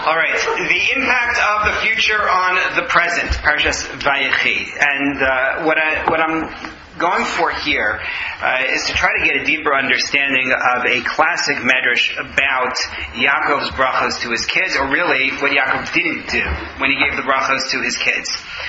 All right, the impact of the future on the present, Parshas Vayechi, and what I'm going for here is to try to get a deeper understanding of a classic medrash about Yaakov's brachos to his kids, or really what Yaakov didn't do when he gave the brachos to his kids.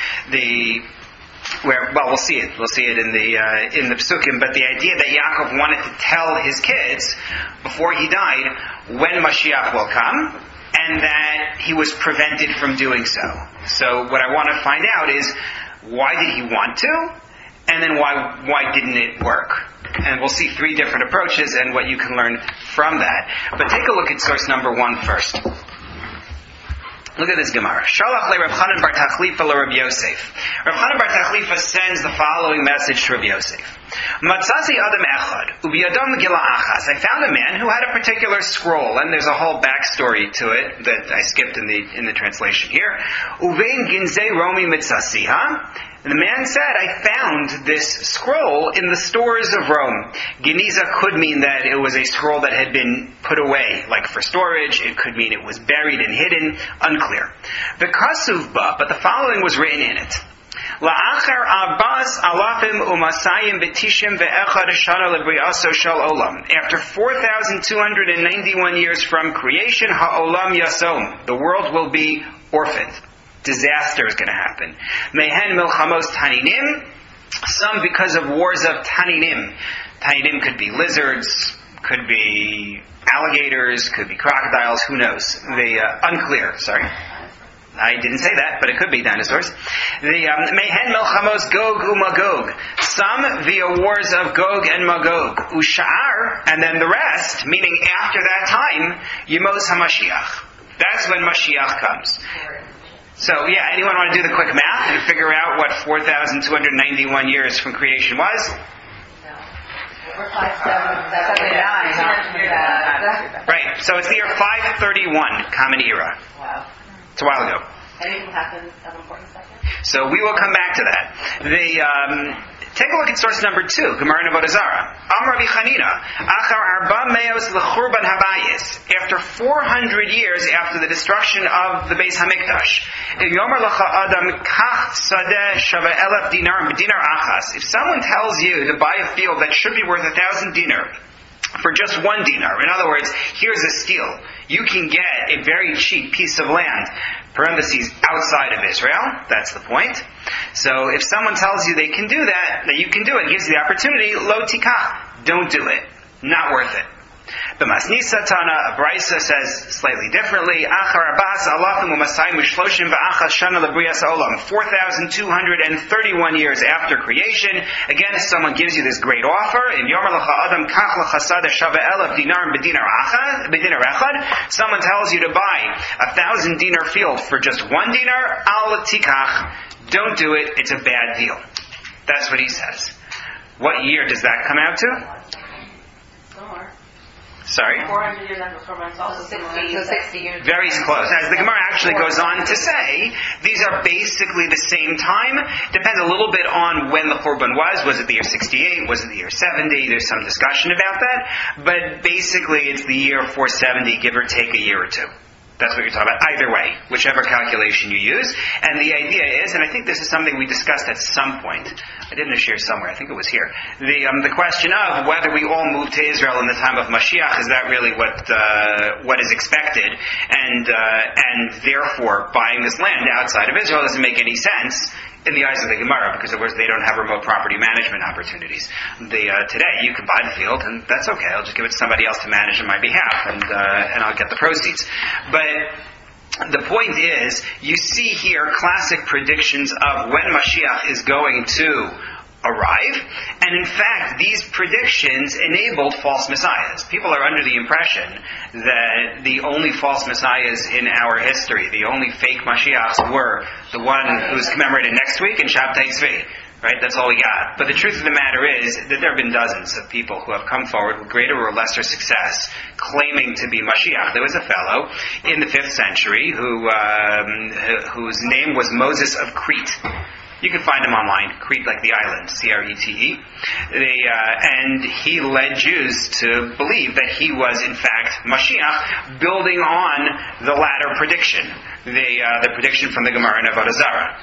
We'll see it. We'll see it in the Pesukim. But the idea that Yaakov wanted to tell his kids before he died when Mashiach will come, and that he was prevented from doing so. So what I want to find out is, why did he want to? And then why didn't it work? And we'll see three different approaches and what you can learn from that. But take a look at source number 1 first. Look at this Gemara. Shalach le Reb Chanan bar Tachlifa le Reb Yosef. Reb Chanan bar Tachlifa sends the following message to Reb Yosef. Matzasi adam echad, ubiyadam megillah achas. I found a man who had a particular scroll, and there's a whole backstory to it that I skipped in the translation here. Uvein ginzei romi mitzasiha. And the man said, I found this scroll in the stores of Rome. Geniza could mean that it was a scroll that had been put away, like for storage. It could mean it was buried and hidden. Unclear. V'kasuv ba, but the following was written in it. La'achar abbas alafim umasayim betishim ve'echad shana lebriaso shal olam. After 4,291 years from creation, ha'olam yasom. The world will be orphaned. Disaster is going to happen. Mehen milchamos taninim, some because of wars of taninim. Taninim could be lizards, could be alligators, could be crocodiles, who knows? Unclear, sorry. I didn't say that, but it could be dinosaurs. Mehen milchamos Gog uMagog. Some via wars of Gog and Magog. Usha'ar, and then the rest, meaning after that time, Yemos HaMashiach. That's when Mashiach comes. So, anyone want to do the quick math and figure out what 4,291 years from creation was? Right, so it's the year 531, Common Era. Wow. It's a while ago. Anything happened of importance like that? So we will come back to that. Take a look at source number 2, Gemara in Avodah Zarah. Am Rabbi Chanina, Achar Arba Meos L'Churban Habayis. After 400 years after the destruction of the Beis Hamikdash, Yomer L'cha Adam Kach Sadeh Shava Elef Dinar B'Dinar Achas. If someone tells you to buy a field that should be worth 1,000 dinar for just 1 dinar, in other words, here's a steal. You can get a very cheap piece of land, parentheses, outside of Israel. That's the point. So if someone tells you they can do that you can do it, gives you the opportunity, lo tikach, don't do it. Not worth it. The Masnisa Tana, a Brisa, says slightly differently. Achar Abbas alafim u'masayim u'shloshim v'achas shana lebrias olam. 4,231 years after creation. Again, if someone gives you this great offer, in Yomer L'cha Adam Kach L'chasada Shava Elef Dinar B'Dinar Echad, someone tells you to buy 1,000 dinar field for just 1 dinar, al tikach. Don't do it. It's a bad deal. That's what he says. What year does that come out to? Somewhere. Sorry? 400 years after Churban, also 60 years. Very close. As the Gemara actually goes on to say, these are basically the same time. Depends a little bit on when the Churban was. Was it the year 68? Was it the year 70? There's some discussion about that. But basically, it's the year 470, give or take a year or two. That's what you're talking about. Either way, whichever calculation you use. And the idea is, and I think this is something we discussed at some point. I did in a share somewhere. I think it was here. The question of whether we all move to Israel in the time of Mashiach, is that really what is expected? And therefore, buying this land outside of Israel doesn't make any sense in the eyes of the Gemara, because of course they don't have remote property management opportunities. Today you can buy the field, and that's okay. I'll just give it to somebody else to manage on my behalf, and I'll get the proceeds. But the point is, you see here classic predictions of when Mashiach is going to arrive, and in fact these predictions enabled false messiahs. People are under the impression that the only false messiahs in our history, the only fake Mashiachs, were the one who's commemorated next week in Shabtai Tzvi. Right? That's all we got. But the truth of the matter is that there have been dozens of people who have come forward with greater or lesser success claiming to be Mashiach. There was a fellow in the 5th century whose name was Moses of Crete. You can find him online, Crete like the island, Crete. And he led Jews to believe that he was in fact predict Mashiach, building on the latter prediction, the prediction from the Gemara in Avodah Zarah.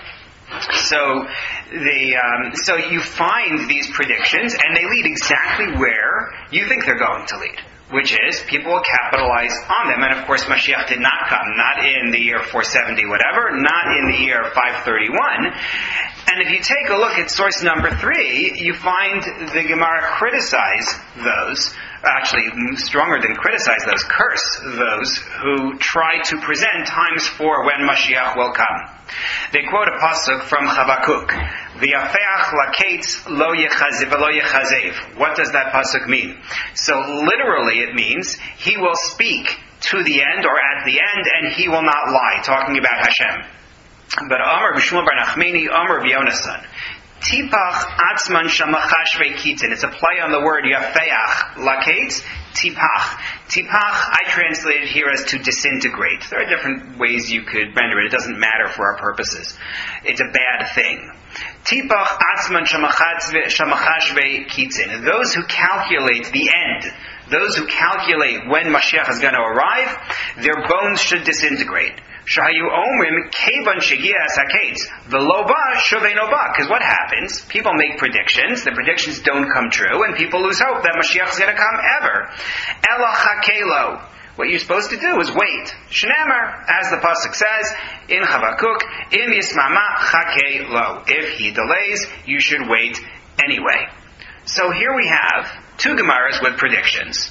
So you find these predictions, and they lead exactly where you think they're going to lead, which is people will capitalize on them. And of course, Mashiach did not come, not in the year 470 whatever, not in the year 531. And if you take a look at source number 3, you find the Gemara criticize those, actually stronger than criticize those, curse those who try to present times for when Mashiach will come. They quote a pasuk from Habakkuk, V'yafeach laketz lo yechazev. What does that pasuk mean? So literally it means, he will speak to the end or at the end, and he will not lie, talking about Hashem. But Amar b'Shmuel bar Nachmani, Amar b'Yonasan, Tipach atzman shamachashvei kitzin. It's a play on the word yafeach laketz, tipach. Tipach, I translated here as to disintegrate. There are different ways you could render it. It doesn't matter for our purposes. It's a bad thing. Tipach atzman shamachashvei kitzin. Those who calculate the end, those who calculate when Mashiach is going to arrive, their bones should disintegrate. Shahayu omrim kevan shegias haketz v'lo ba shuveino ba. Because what happens? People make predictions. The predictions don't come true, and people lose hope that Mashiach is going to come ever. Ela chakelo. What you're supposed to do is wait. Shnemer, as the pasuk says in Habakkuk, im yismama chakelo. If he delays, you should wait anyway. So here we have two Gemaras with predictions.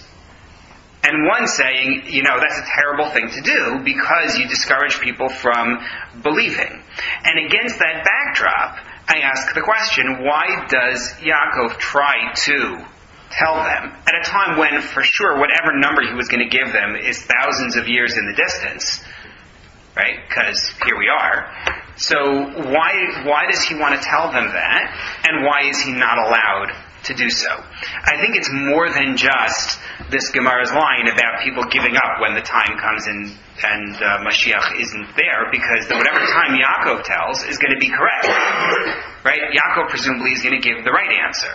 And one saying, that's a terrible thing to do because you discourage people from believing. And against that backdrop, I ask the question, why does Yaakov try to tell them at a time when, for sure, whatever number he was going to give them is thousands of years in the distance, right? Because here we are. So why does he want to tell them that? And why is he not allowed to do so? I think it's more than just this Gemara's line about people giving up when the time comes and Mashiach isn't there, because whatever time Yaakov tells is going to be correct. Right? Yaakov presumably is going to give the right answer.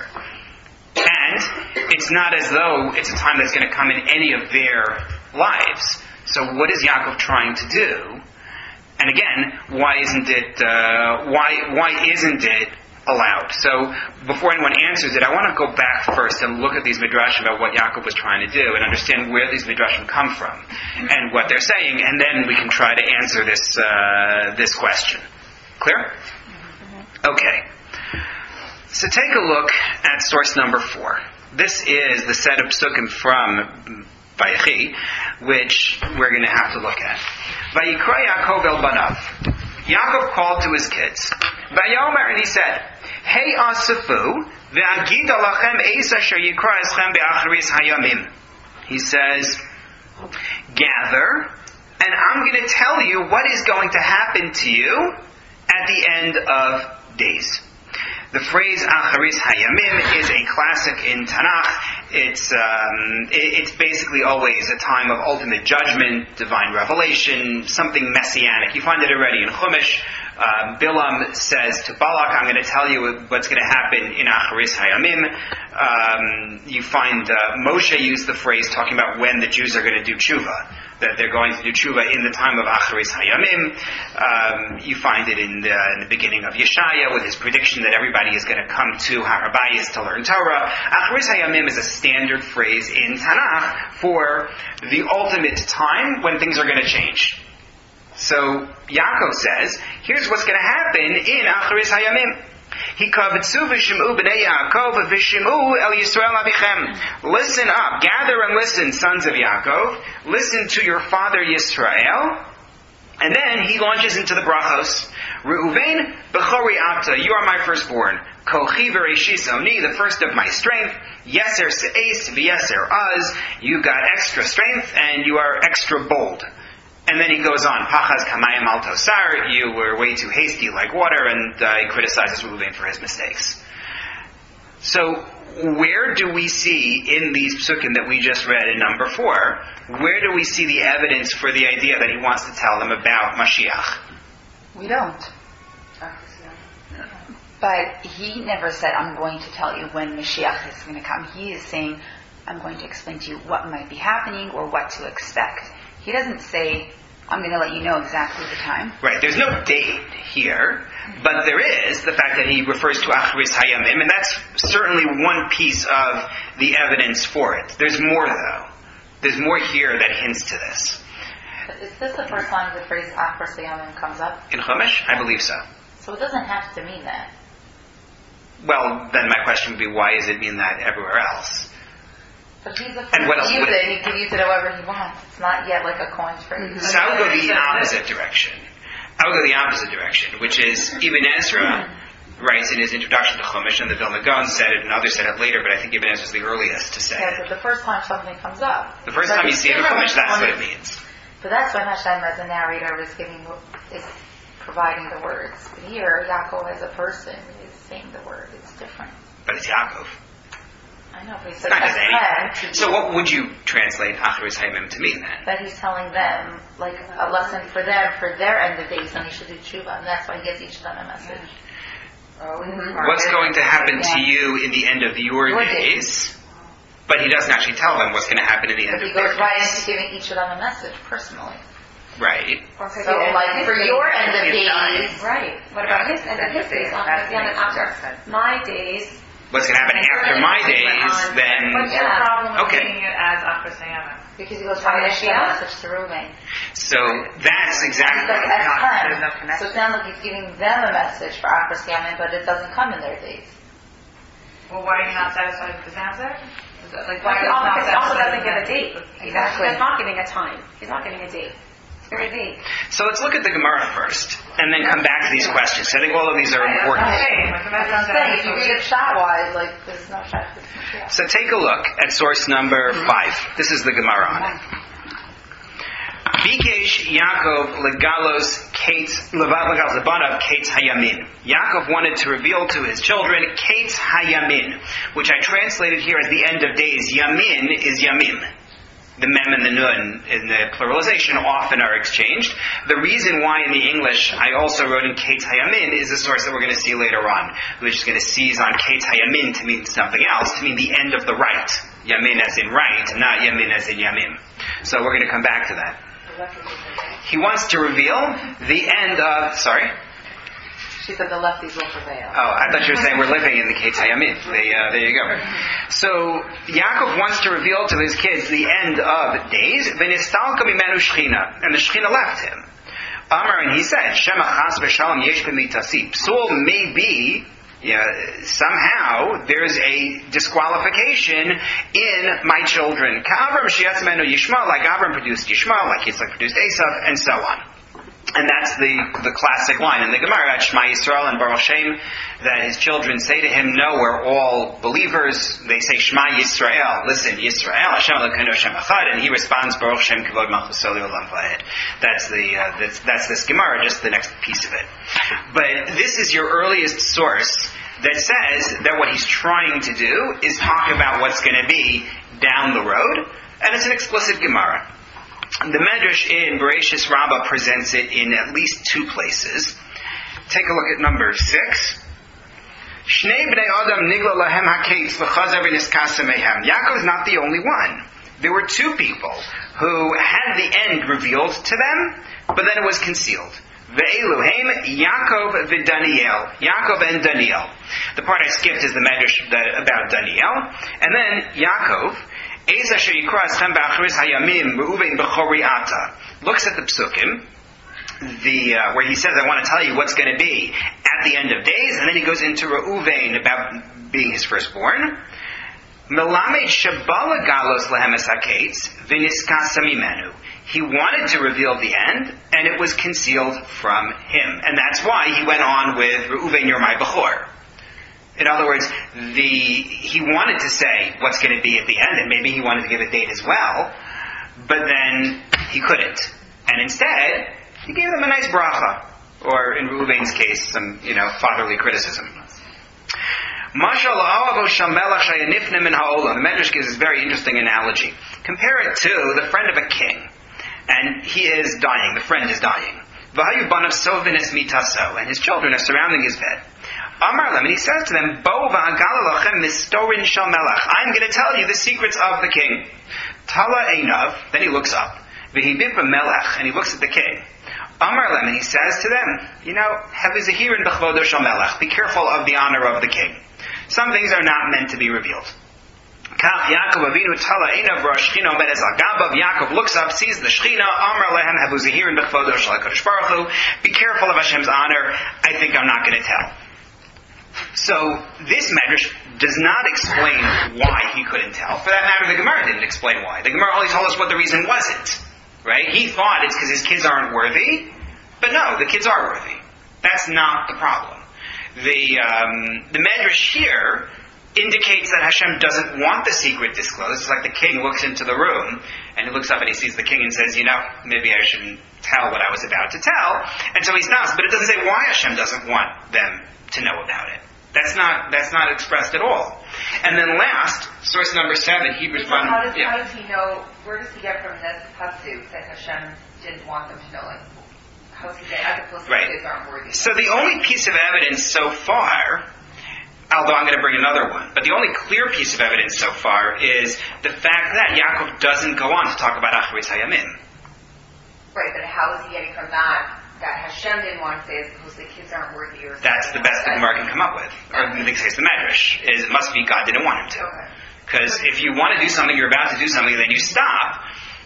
And it's not as though it's a time that's going to come in any of their lives. So what is Yaakov trying to do? And again, why isn't it allowed? So before anyone answers it, I want to go back first and look at these midrashim about what Yaakov was trying to do and understand where these midrashim come from and what they're saying, and then we can try to answer this question. Clear? Okay. So take a look at source number 4. This is the set of psukim from Vayechi, which we're going to have to look at. Vayikra Yaakov el banav. Yaakov called to his kids. Vayomer, and he said, Hey Asafu, ve'agida lachem eis asher yikra eschem be'acharis hayamim. He says, gather, and I'm going to tell you what is going to happen to you at the end of days. The phrase Acharis Hayamim is a classic in Tanakh. It's basically always a time of ultimate judgment, divine revelation, something messianic. You find it already in Chumash. Bilam says to Balak, I'm going to tell you what's going to happen in Acharis Hayamim. You find Moshe used the phrase talking about when the Jews are going to do tshuva, that they're going to do tshuva in the time of Acharis Hayamim. You find it in the beginning of Yeshaya with his prediction that everybody is going to come to Har HaBayis to learn Torah. Acharis Hayamim is a standard phrase in Tanakh for the ultimate time when things are going to change. So Yaakov says, here's what's going to happen in Acharis Hayamim. Hikavitzu v'shim'u b'nei Yaakov v'shim'u el Yisrael avichem. Listen up, gather and listen, sons of Yaakov. Listen to your father Yisrael. And then he launches into the brachos. Reuven b'chori ata, you are my firstborn. Kochi v'reishis oni, the first of my strength. Yeser se'es v'yeser az, you got extra strength and you are extra bold. And then he goes on, Pachaz kamayim al tosar, you were way too hasty like water, and he criticizes Reuven for his mistakes. So, where do we see in these psukim that we just read in number 4, where do we see the evidence for the idea that he wants to tell them about Mashiach? We don't. But he never said, I'm going to tell you when Mashiach is going to come. He is saying, I'm going to explain to you what might be happening or what to expect. He doesn't say, I'm going to let you know exactly the time. Right, there's no date here, but there is the fact that he refers to Achris Hayamim, and that's certainly one piece of the evidence for it. There's more, though. There's more here that hints to this. Is this the first time the phrase Achris Hayamim comes up? In Chumash? I believe so. So it doesn't have to mean that. Well, then my question would be, why does it mean that everywhere else? But he's the first And what else to use would it, and he can use it however he wants. It's not yet like a coined phrase. Mm-hmm. So I would go the opposite direction. Which is Ibn Ezra writes in his introduction to Chumash, and the Vilna Gaon said it, and others said it later, but I think Ibn Ezra is the earliest to say Yeah, it. but the first time something comes up. The first time you see it in Chumash, that's what it means. But that's when Hashem as a narrator is providing the words. But here, Yaakov as a person is saying the word. It's different. But it's Yaakov. I know, but he said Not just that's any. So what would you translate Achris Hayamim to mean then? that he's telling them, like a lesson for them, for their end of days, and they should do tshuva, and that's why he gives each of them a message. What's going to happen to you in the end of your days? But he doesn't actually tell them what's going to happen in the end But of he their goes right days. into giving each of them a message personally. Right. So, like, for your end of days, right. What about his end of his days? After my days. What's going to happen after my days, then... What's your problem with Okay. reading it as Achris Hayamim? because he goes right into the message to Reuven. So that's exactly... So it sounds like he's giving them a message for Achris Hayamim, but it doesn't come in their days. Well, why are you not satisfied with this answer? Like, Why why are you he not also satisfied doesn't give a with date. Exactly. He's not giving a time. He's not giving a date. It's very vague. So let's look at the Gemara first, and then come back to these questions. I think all of these are important. That's what I'm saying. If you read it shot-wise, like, there's no shot. So take a look at source number 5. This is the Gemara on it. Bikesh Yaakov legalos lebanav Kates Hayamin. Yaakov wanted to reveal to his children Kates Hayamin, which I translated here as the end of days. Yamin is Yamim. The mem and the nun in the pluralization often are exchanged. The reason why in the English I also wrote in Kates Hayamin is a source that we're going to see later on. We're just going to seize on Kates Hayamin to mean something else, to mean the end of the right. Yamin as in right, not Yamin as in Yamim. So we're going to come back to that. He wants to reveal the end of... Sorry? She said the lefties will prevail. Oh, I thought you were saying we're living in the Kates Hayamin. There you go. So, Yaakov wants to reveal to his kids the end of days. V'nistalka mimenu Shechina. And the Shechina left him. Amar, and he said, Shema chas v'shalom yesh b'mitasi. Psul may be... somehow there's a disqualification in my children. Ka'avram shiyatzmenu Yishmael, like Avram produced Yishmael, like Yitzchak produced Esav, and so on. And that's the classic line in the Gemara at Shema Yisrael and Baruch Shem, that his children say to him, no, we're all believers. They say Shema Yisrael, listen, Yisrael, Hashem Elokeinu Hashem Echad, and he responds, Baruch Shem Kavod Malchus Olam Va'ed. That's this Gemara, just the next piece of it. But this is your earliest source that says that what he's trying to do is talk about what's going to be down the road, and it's an explicit Gemara. The Medrash in Bereshis Rabbah presents it in at least 2 places. Take a look at number 6. Shnei bnei Adam nigla lahem haketz v'chazav v'niskasa mehem. Yaakov is not the only one. There were 2 people who had the end revealed to them, but then it was concealed. Ve'elu heim Yaakov v'Daniel. Yaakov and Daniel. The part I skipped is the Medrash about Daniel. And then Yaakov looks at the psukim, where he says, I want to tell you what's going to be at the end of days, and then he goes into Reuven about being his firstborn. He wanted to reveal the end, and it was concealed from him. And that's why he went on with Reuven, you're my Bechor. In other words, he wanted to say what's going to be at the end, and maybe he wanted to give a date as well, but then he couldn't. And instead, he gave them a nice bracha, or in Reuven's case, some, fatherly criticism. The Medrash gives this very interesting analogy. Compare it to the friend of a king, and he is dying, the friend is dying. And his children are surrounding his bed. Amar Lem, and he says to them, Bo v'agala lachem mistorin shel melech. I'm going to tell you the secrets of the king. Tala einav, then he looks up. V'hibib melech, and he looks at the king. Amar Lem, and he says to them, Hevu zahirin b'chvodo shel melech. Be careful of the honor of the king. Some things are not meant to be revealed. Kach Yaakov Avinu Tala Einav Rashchina Omedes Al Gabav. Yaakov looks up, sees the Shechina. Amar Lehem Havu Zahirin B'Chvodo Shel HaKadosh Baruch Hu. Be careful of Hashem's honor. I think I'm not going to tell. So this medrash does not explain why he couldn't tell. For that matter, the Gemara didn't explain why. The Gemara only told us what the reason wasn't. Right? He thought it's because his kids aren't worthy, but no, the kids are worthy. That's not the problem. The medrash here indicates that Hashem doesn't want the secret disclosed. It's like the king looks into the room, and he looks up and he sees the king and says, maybe I shouldn't tell what I was about to tell. And so he stops. But it doesn't say why Hashem doesn't want them to know about it. That's not expressed at all. And then last, source number 7, Hebrews 1. How does he know, where does he get from this pasuk that Hashem didn't want them to know? Like, how does he get, as opposed to the kids aren't worthy? So the only piece of evidence so far, although I'm going to bring another one, but the only clear piece of evidence so far is the fact that Yaakov doesn't go on to talk about Achris Hayamim. Right, but how is he getting from that Hashem didn't want to say is because the kids aren't worthy or something? That's the best the Gemara can come up with. Or in this case, the Medrash. It must be God didn't want him to. Because if you want to do something, you're about to do something, and then you stop,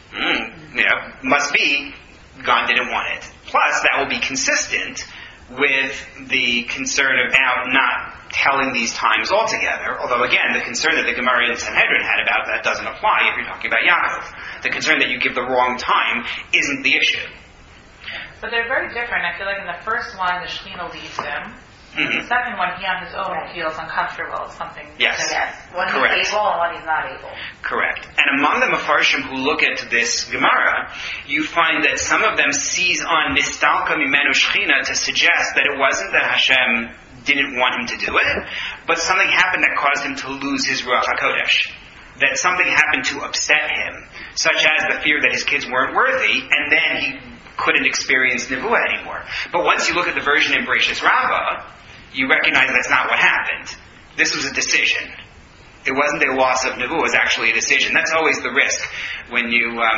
must be God didn't want it. Plus, that will be consistent with the concern about not telling these times altogether. Although, again, the concern that the Gemara in Sanhedrin had about that doesn't apply if you're talking about Yaakov. The concern that you give the wrong time isn't the issue. But they're very different. I feel like in the first one, the Shekhinah leads him. Mm-hmm. The second one, he on his own feels uncomfortable. Something. Yes. When Correct. he's able and when he's not able. Correct. And among the Mefarshim who look at this Gemara, you find that some of them seize on Nistalka Mimenu Shechina to suggest that it wasn't that Hashem didn't want him to do it, but something happened that caused him to lose his Ruach HaKodesh. That something happened to upset him, such as the fear that his kids weren't worthy, and then he couldn't experience Nevuah anymore. But once you look at the version in Bereshis Rabbah, you recognize that's not what happened. This was a decision. It wasn't a loss of Nevuah, it was actually a decision. That's always the risk when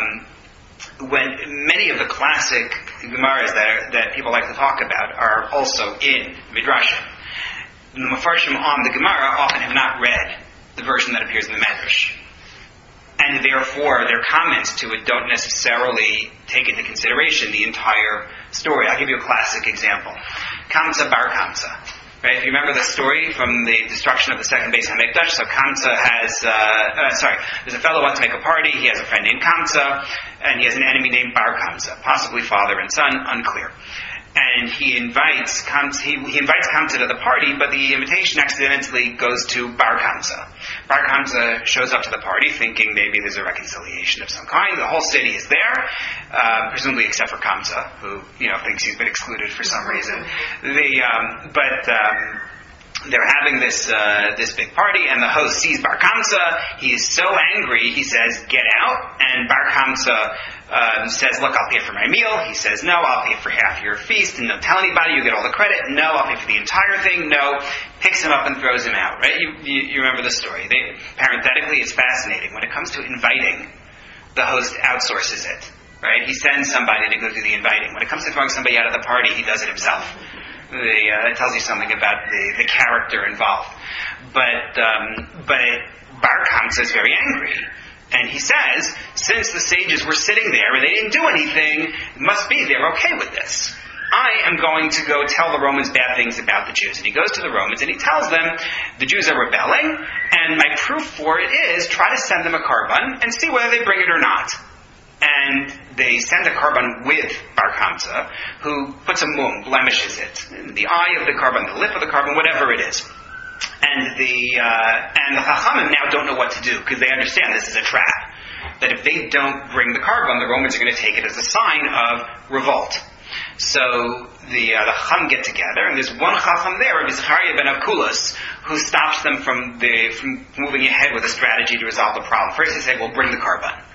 many of the classic Gemaras that people like to talk about are also in Midrashim. The Mefarshim on the Gemara often have not read the version that appears in the Medrash. And therefore, their comments to it don't necessarily take into consideration the entire story. I'll give you a classic example. Kamsa Bar Kamsa. Right? If you remember the story from the destruction of the second Beis HaMikdash, so Kamsa has, there's a fellow who wants to make a party, he has a friend named Kamsa, and he has an enemy named Bar Kamsa, possibly father and son, unclear. And he invites Kamsa to the party, but the invitation accidentally goes to Bar Kamsa. Bar Kamsa shows up to the party thinking maybe there's a reconciliation of some kind. The whole city is there, presumably except for Kamsa, who thinks he's been excluded for some reason. They're having this big party, and the host sees Bar Kamsa. He is so angry, he says, "Get out!" And Bar Kamsa says, "Look, I'll pay for my meal." He says, "No, I'll pay for half your feast, and don't tell anybody. You get all the credit." "No, I'll pay for the entire thing." "No." Picks him up and throws him out. Right? You remember the story. Parenthetically, it's fascinating. When it comes to inviting, the host outsources it. Right? He sends somebody to go do the inviting. When it comes to throwing somebody out of the party, he does it himself. It tells you something about the character involved. But Bar Kamsa is very angry. And he says, since the sages were sitting there and they didn't do anything, it must be they're okay with this. I am going to go tell the Romans bad things about the Jews. And he goes to the Romans and he tells them, the Jews are rebelling, and my proof for it is, try to send them a carbon and see whether they bring it or not. And they send a carbon with Bar Kamsa, who puts a mum, blemishes it. The eye of the carbon, the lip of the carbon, whatever it is. And the Chachamim now don't know what to do, because they understand this is a trap. That if they don't bring the carbon, the Romans are going to take it as a sign of revolt. So the Chacham get together, and there's one Chacham there, Rabbi Zechariah ben Avkulos, who stops them from moving ahead with a strategy to resolve the problem. First they say, well, bring the carbon.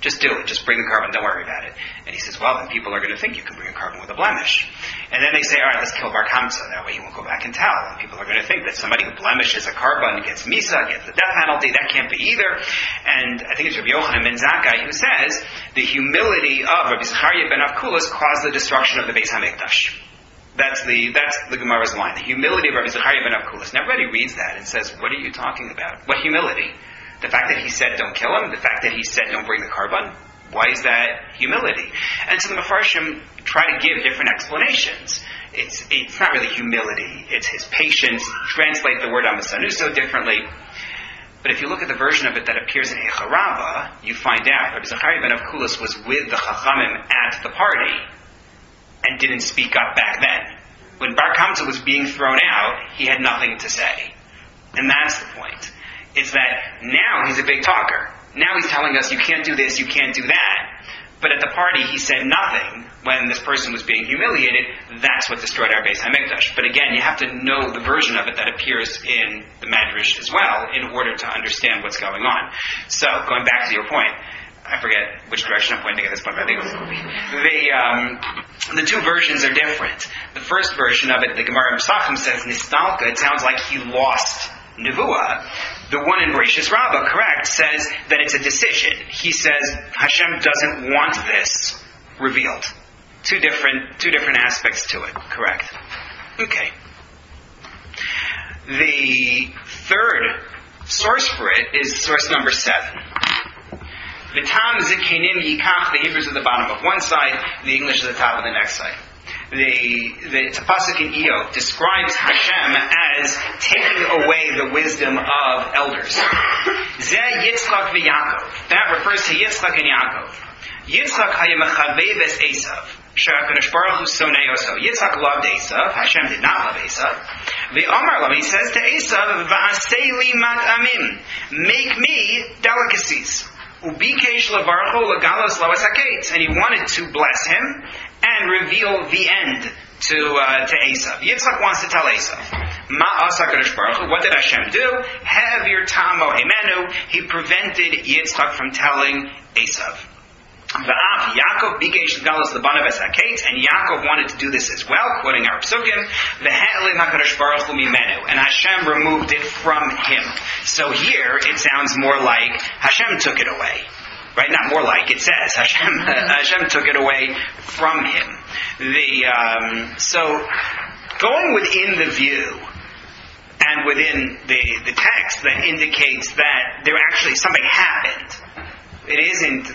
Just do it. Just bring the carbon. Don't worry about it. And he says, well, then people are going to think you can bring a carbon with a blemish. And then they say, all right, let's kill Bar Kamsa. That way he won't go back and tell. And people are going to think that somebody who blemishes a carbon gets Misa, gets the death penalty. That can't be either. And I think it's Rabbi Yochanan ben Zakkai who says the humility of Rabbi Zechariah ben Avkulas caused the destruction of the Beis HaMikdash. That's the Gemara's line. The humility of Rabbi Zechariah ben Avkulas. And everybody reads that and says, what are you talking about? What humility? The fact that he said don't kill him? The fact that he said don't bring the carbon? Why is that humility? And so the Mefarshim try to give different explanations. It's not really humility. It's his patience. Translate the word amasanuso differently. But if you look at the version of it that appears in Eicha Rabbah, you find out Rabbi Zechariah ben Avkulas was with the Chachamim at the party and didn't speak up back then. When Bar Kamsa was being thrown out, he had nothing to say. And that's the point. Is that now he's a big talker. Now he's telling us you can't do this, you can't do that. But at the party he said nothing when this person was being humiliated. That's what destroyed our Beis HaMikdash. But again, you have to know the version of it that appears in the Medrash as well in order to understand what's going on. So, going back to your point, I forget which direction I'm pointing at this point, but I think the two versions are different. The first version of it, the Gemara in Pesachim says Nistalka. It sounds like he lost Nevuah. The one in Bereshis Rabbah, correct, says that it's a decision. He says Hashem doesn't want this revealed. Two different aspects to it, correct. Okay. The third source for it is source number 7. The Tam Zikenim Yikach, the Hebrews at the bottom of one side, the English at the top of the next side. The Pasuk in Iyov describes Hashem as taking away the wisdom of elders. Zeh Yitzchak v'Yakov. That refers to Yitzchak and Yaakov. Yitzchak hayamachavei ves Esav. Sha'akadosh Baruch Hu sonei oso. Yitzchak loved Esav. Hashem did not love Esav. V'Amar Lam, he says to Esav, V'asei li mat'amim. Make me delicacies. Ubikesh levarcho legalos loas haketz. And he wanted to bless him and reveal the end to Esav. Yitzchak wants to tell Esav, Ma asa Kadosh Baruch Hu, what did Hashem do? Hevir tamo hemenu, he prevented Yitzchak from telling Esav. V'af Yaakov bikesh legalos lebanav es haketz, and Yaakov wanted to do this as well, quoting our psukim, V'he'elim HaKadosh Baruch Hu mimenu, and Hashem removed it from him. So here, it sounds more like Hashem took it away. Right? Not more like, it says. Hashem took it away from him. So, going within the view, and within the text that indicates that there actually something happened. It isn't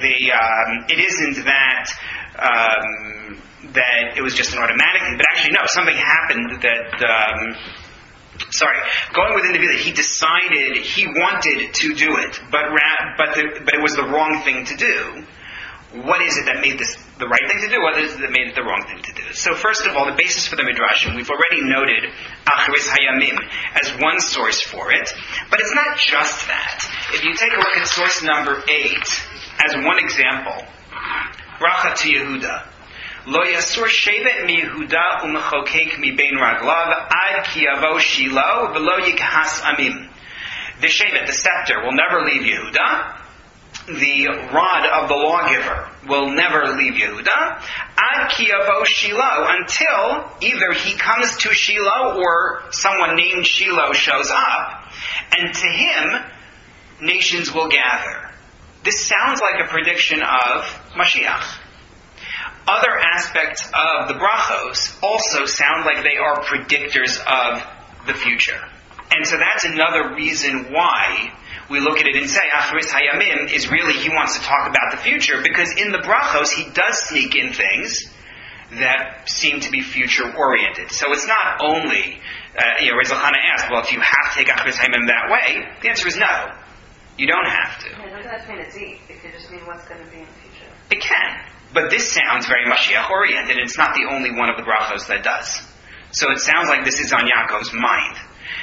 that it was just an automatic thing, but actually no, something happened that, going within the view that he decided he wanted to do it, but it was the wrong thing to do. What is it that made this the right thing to do? What is it that made it the wrong thing to do? So first of all, the basis for the Midrashim, we've already noted Acharis Hayamim as one source for it, but it's not just that. If you take a look at source number 8 as one example, Bracha to Yehuda. Lo yasur shevet mi Yehuda umechokek mi bein raglav ad ki yavo Shilo v'lo yikhas amim. The shevet, the scepter, will never leave Yehuda. The rod of the lawgiver will never leave Yehuda. Ad ki yavo Shilo, until either he comes to Shiloh or someone named Shiloh shows up, and to him nations will gather. This sounds like a prediction of Mashiach. Other aspects of the brachos also sound like they are predictors of the future. And so that's another reason why we look at it and say, Acharis Hayamim is really, he wants to talk about the future, because in the brachos he does sneak in things that seem to be future-oriented. So it's not only, Rez Elchana asked, well, do you have to take Acharis Hayamim that way? The answer is no. You don't have to. Yeah, doesn't that mean it's deep? It could just mean what's going to be in the future. It can. But this sounds very Mashiach-oriented, and it's not the only one of the brachos that does. So it sounds like this is on Yaakov's mind.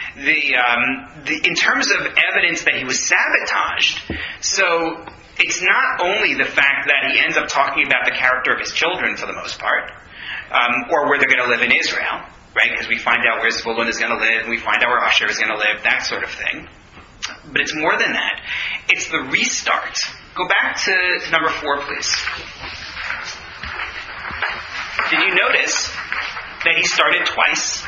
In terms of evidence that he was sabotaged, so it's not only the fact that he ends up talking about the character of his children for the most part, or where they're going to live in Israel, right? Because we find out where Zvulun is going to live, and we find out where Asher is going to live, that sort of thing. But it's more than that. It's the restart Go back to number 4, please. Did you notice that he started twice?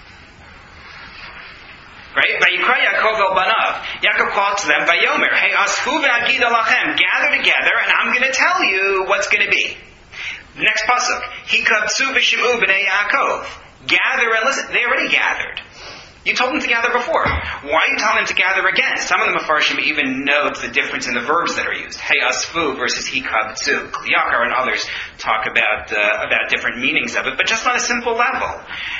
Right? Vayikra Yaakov el banav. Yaakov called to them, Vayomer, hey, asfu ve'agid alachem, gather together, and I'm going to tell you what's going to be. The next pasuk, Hikabtzu v'shim'u b'nei Yaakov. Gather and listen. They already gathered. You told them to gather before. Why are you telling them to gather again? Some of the Mefarshim even note the difference in the verbs that are used. Hey asfu versus hikabtzu. Kliyakar and others talk about different meanings of it, but just on a simple level.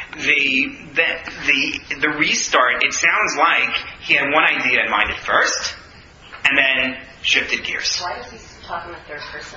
The restart, it sounds like he had one idea in mind at first, and then shifted gears. Why does he talk in the third person?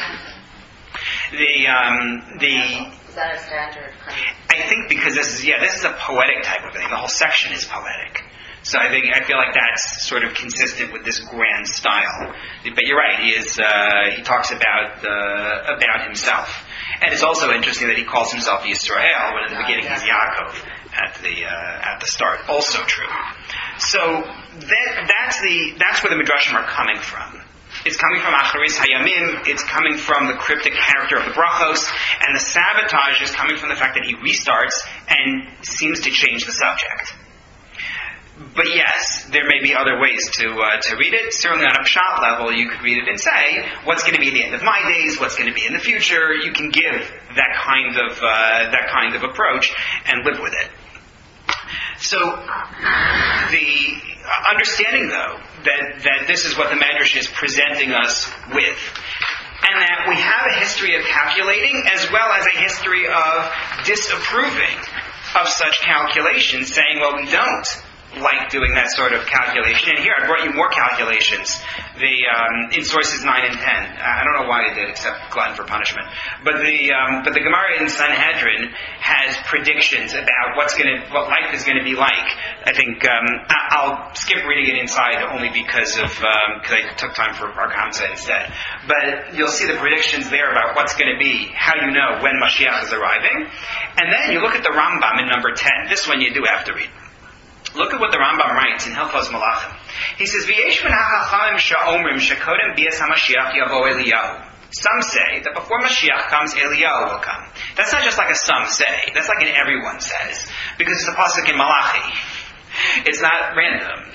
Is that a standard kind of? I think because this is a poetic type of thing. The whole section is poetic. So I feel like that's sort of consistent with this grand style. But you're right, he talks about himself. And it's also interesting that he calls himself Yisrael when at the beginning he's Yaakov at the start. Also true. So that's where the Midrashim are coming from. It's coming from Acharis Hayamim, it's coming from the cryptic character of the Brachos, and the sabotage is coming from the fact that he restarts and seems to change the subject. But yes, there may be other ways to read it. Certainly on a pshat level, you could read it and say, what's going to be the end of my days, what's going to be in the future. You can give that kind of approach and live with it. So, the understanding, though, that this is what the Medrash is presenting us with, and that we have a history of calculating as well as a history of disapproving of such calculations, saying, well, we don't like doing that sort of calculation. And here I brought you more calculations. In sources 9 and 10. I don't know why I did, except glutton for punishment. But the Gemara in Sanhedrin has predictions about what life is going to be like. I think I'll skip reading it inside only because I took time for our Kamsa instead. But you'll see the predictions there about what's going to be, how you know when Mashiach is arriving. And then you look at the Rambam in number 10. This one you do have to read. Look at what the Rambam writes in Hilchos Malachim. He says, "V'yesh min ha'chachamim sha'omrim shekodem bias ha'Mashiach yavo Eliyahu." Some say that before Mashiach comes, Eliyahu will come. That's not just like a some say. That's like an everyone says. Because it's a pasuk in Malachi. It's not random.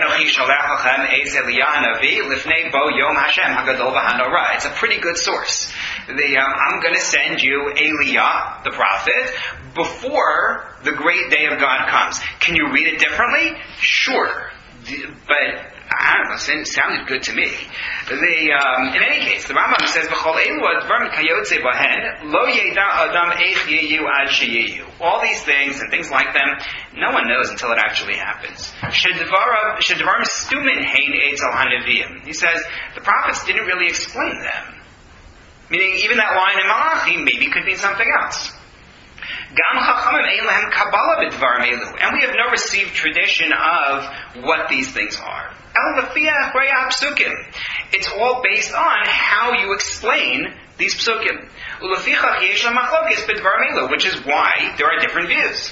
It's a pretty good source. I'm going to send you Eliah, the prophet, before the great day of God comes. Can you read it differently? Sure. But I don't know, it sounded good to me. In any case, the Rambam says, all these things and things like them, no one knows until it actually happens. He says, the prophets didn't really explain them. Meaning, even that line in Malachi maybe could mean something else. And we have no received tradition of what these things are. It's all based on how you explain these psukim. Which is why there are different views.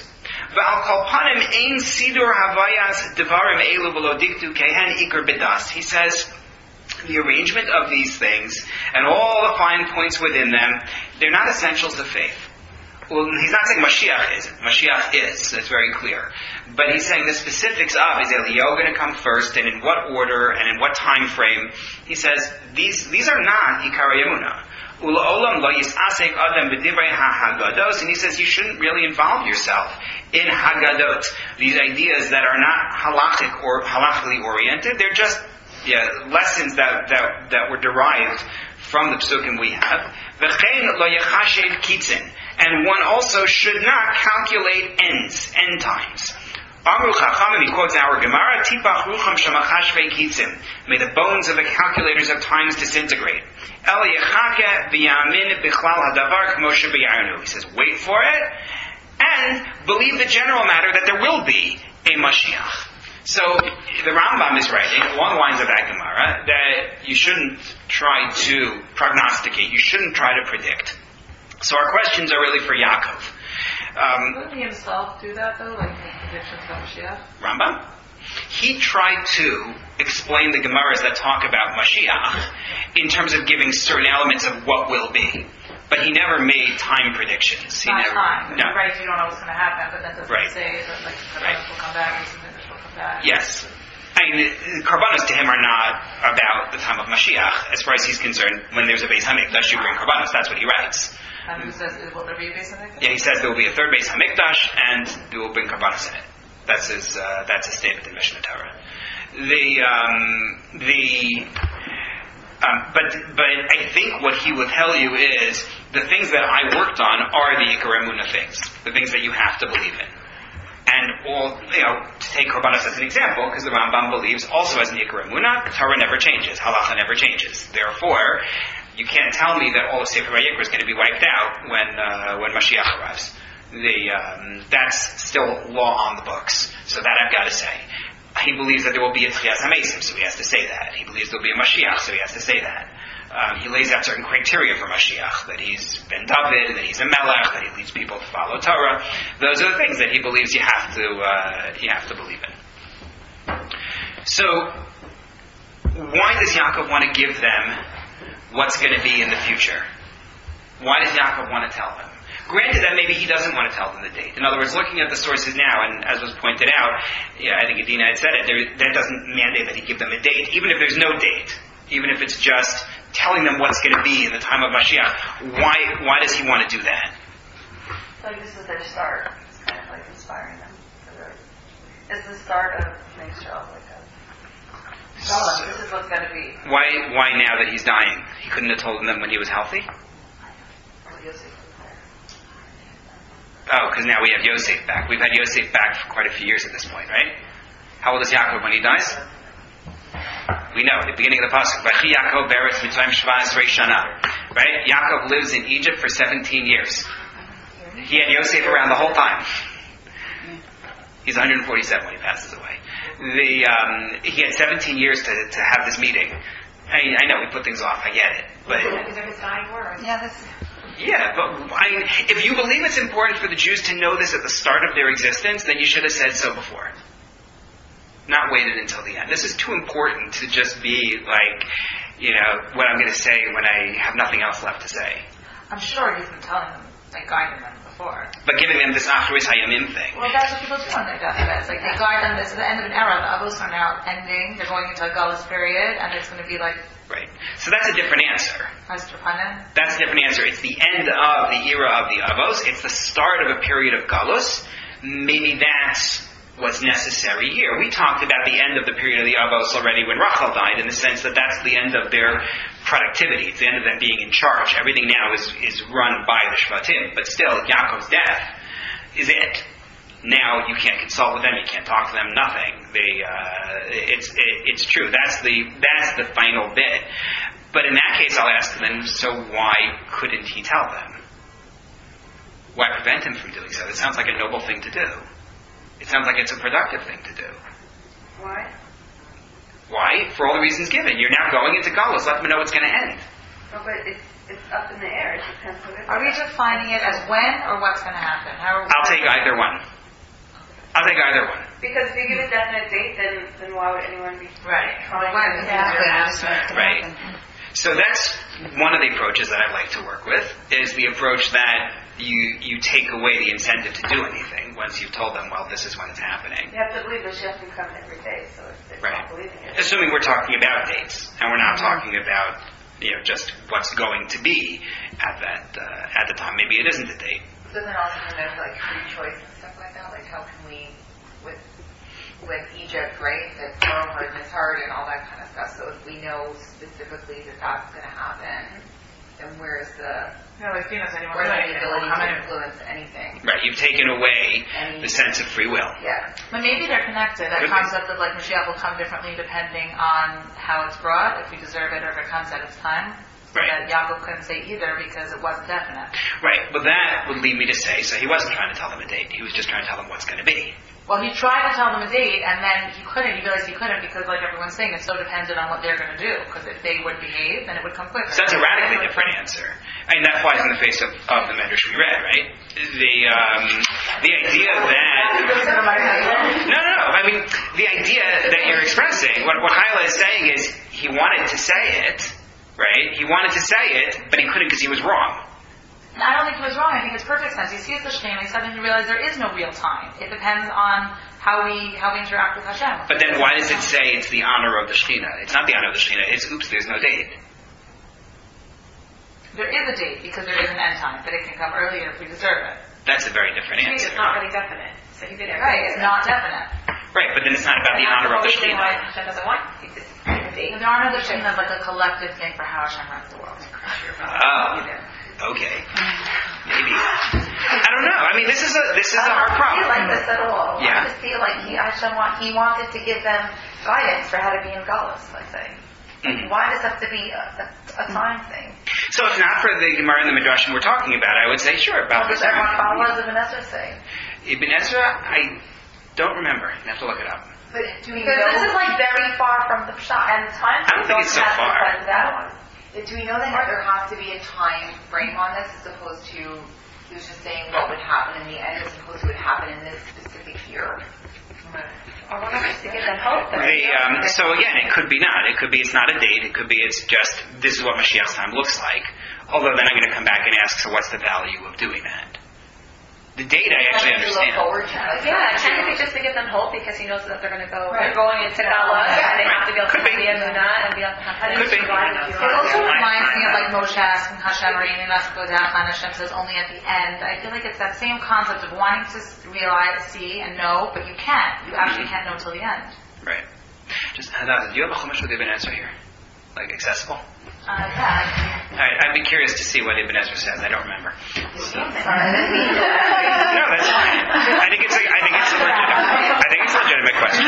He says, the arrangement of these things and all the fine points within them, they're not essentials of faith. Well, he's not saying Mashiach isn't. Mashiach is. That's very clear. But he's saying the specifics of, is Eliyahu going to come first, and in what order, and in what time frame? He says, these are not Hikar Yemuna. And he says you shouldn't really involve yourself in Haggadot. These ideas that are not halachic or halachically oriented, they're just lessons that were derived from the psukim we have. And one also should not calculate end times. Amru Chachamim, he quotes our Gemara, Tipach rucham shemachashvei kitzim. May the bones of the calculators of times disintegrate. El yechake v'yamin bichlal hadavar k'moshe b'yarnu. He says, wait for it, and believe the general matter that there will be a Mashiach. So, the Rambam is writing, along the lines of that Gemara, that you shouldn't try to prognosticate, you shouldn't try to predict. So our questions are really for Yaakov. Wouldn't he himself do that, though? Like make predictions about Mashiach? Rambam? he tried to explain the Gemaras that talk about Mashiach in terms of giving certain elements of what will be. But he never made time predictions. He never. Time. No. Right, you don't know what's going to happen, but that doesn't Right. say that like the Karbanos will come back or something will come back. Yes. I mean, Karbanos to him are not about the time of Mashiach. As far as he's concerned, when there's a Beis HaMikdash, you bring Karbanos. That's what he writes. And he says, will there be a Beis HaMikdash? Yeah, he says there will be a third Beis HaMikdash, and you will bring Karbanos in it. That's his statement in Mishnah Torah. But I think what he will tell you is the things that I worked on are the Ikar Emunah things, the things that you have to believe in. And to take Korbanos as an example, because the Rambam believes also as an Ikar Emunah, Torah never changes, Halacha never changes. Therefore, you can't tell me that all of Sefer Vayikra is going to be wiped out when Mashiach arrives. That's still law on the books. So that I've got to say. He believes that there will be a Tchias HaMesim, so he has to say that. He believes there will be a Mashiach, so he has to say that. He lays out certain criteria for Mashiach, that he's Ben David, that he's a Melech, that he leads people to follow Torah. Those are the things that he believes you have to believe in. So, why does Yaakov want to give them what's going to be in the future? Why does Yaakov want to tell them? Granted that maybe he doesn't want to tell them the date. In other words, looking at the sources now, and as was pointed out, I think Adina had said it, that doesn't mandate that he give them a date, even if there's no date, even if it's just telling them what's going to be in the time of Mashiach. Why does he want to do that? Like this is their start. It's kind of like inspiring them. It's the start of next job, like this is what's going to be. Why now that he's dying? He couldn't have told them when he was healthy? Oh, because now we have Yosef back. We've had Yosef back for quite a few years at this point, right? How old is Yaakov when he dies? We know, at the beginning of the pasuk, Vachi Yaakov beretz Mitzrayim shva esrei shana. Right? Yaakov lives in Egypt for 17 years. He had Yosef around the whole time. He's 147 when he passes away. He had 17 years to have this meeting. I know we put things off, I get it. But yeah, but if you believe it's important for the Jews to know this at the start of their existence, then you should have said so before. Not waited until the end. This is too important to just be like, what I'm going to say when I have nothing else left to say. I'm sure he's been telling them, like guiding them before. But giving them this Achris Hayamim thing. Well, that's what people do on their deathbeds. Like they guide them, this is the end of an era, the Avos are now ending, they're going into a Galus period, and it's going to be like... Right. So that's a different answer. That's a different answer. It's the end of the era of the Avos. It's the start of a period of Galus. Maybe that's what's necessary here. We talked about the end of the period of the Avos already when Rachel died, in the sense that that's the end of their productivity. It's the end of them being in charge. Everything now is run by the Shvatim. But still, Yaakov's death is it. Now you can't consult with them, you can't talk to them, nothing. It's true. That's the final bit. But in that case, I'll ask them, so why couldn't he tell them? Why prevent him from doing so? It sounds like a noble thing to do. It sounds like it's a productive thing to do. Why? Why? For all the reasons given. You're now going into Galus. Let them know it's going to end. No, but it's up in the air. It depends on it. Are we defining it as when or what's going to happen? I'll take either one. Because if you give a definite date, then why would anyone be right? Right. So that's one of the approaches that I like to work with, is the approach that you take away the incentive to do anything once you've told them, well, this is when it's happening. You have to believe the chef can come every day, so if they're not believing it. Assuming we're talking about dates, and we're not talking about just what's going to be at the time. Maybe it isn't a date. Doesn't it also mean there's like free choice and stuff like that? Like how can we, with Egypt, right, the Pharaoh hardened his heart and all that kind of stuff, so if we know specifically that that's going to happen, then where's the ability to influence anything? Right, you've taken away the sense of free will. Yeah. But maybe they're connected. That concept of like Mashiach will come differently depending on how it's brought, if we deserve it or if it comes at its time. Right. that Yaakov couldn't say either because it wasn't definite. Right, but that would lead me to say, so he wasn't trying to tell them a date, he was just trying to tell them what's going to be. Well, he tried to tell them a date, and then he realized he couldn't because, like everyone's saying, it's so dependent on what they're going to do. Because if they would behave, then it would come quicker. So that's a radically different answer. I mean, that flies in the face of the medrash we read, right? The idea that... No. I mean, the idea that you're expressing, what Haila is saying is, he wanted to say it, right? He wanted to say it, but he couldn't because he was wrong. I don't think he was wrong. I think it's perfect sense. He sees the Shekhinah, he suddenly realizes there is no real time. It depends on how we interact with Hashem. But then why does it say it's the honor of the Shekhinah? It's not the honor of the Shekhinah. It's, oops, there's no date. There is a date because there is an end time, but it can come earlier if we deserve it. That's a very different answer. It's not really definite. So he did it. Right, it's not definite. Right, but then it's not about the honor of the Why Shekhinah. Hashem doesn't want you to pick a date. The honor of the Shekhinah is like a collective thing for how Hashem runs the world. Oh, okay. Maybe. I don't know. I mean, this is a hard problem. I don't feel like this at all. Yeah. I just feel like he wanted to give them guidance for how to be in Galus, let's say. Mm-hmm. Why does it have to be a time thing? So if not for the Gemara and the Midrashim we're talking about, I would say, sure, about What this. does everyone follow? What does Ibn Ezra say? Ibn Ezra, I don't remember. I have to look it up. But do we Because know? this is like very far from the Pshat. And the time I don't think it's so far. Do we know that there has to be a time frame on this as opposed to he was just saying what would happen in the end as opposed to what would happen in this specific year? Or one of us to give them hope. So again, it could be not. It could be it's not a date. It could be it's just this is what Mashiach's time looks like. Although then I'm going to come back and ask, so what's the value of doing that? The date I actually understand. Yeah, technically just to give them hope because he knows that they're going to go. Right. They're going into Gala, and they have to be able to Could be. be in Munah and be able to have Could be. It also reminds me of like Moshe asking Hashem, and Hashem says only at the end. I feel like it's that same concept of wanting to realize, see, and know, but you can't. You actually can't know till the end. Right. Just Hadassah, do you have a chumash with Ibn Ezra here? Like accessible? Yeah. I'd be curious to see what Ibn Ezra says. I don't remember. No, that's fine. I think it's a legitimate question.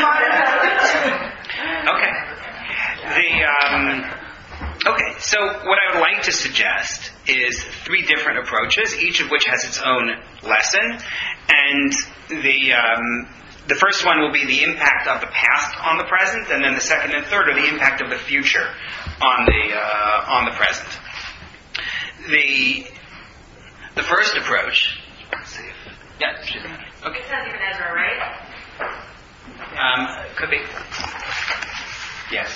Okay. Okay. So what I would like to suggest is 3 different approaches, each of which has its own lesson, and the first one will be the impact of the past on the present, and then the second and third are the impact of the future on the present. The first approach. Let's see if, yeah. Okay. It says Ibn Ezra, right? Could be. Yes.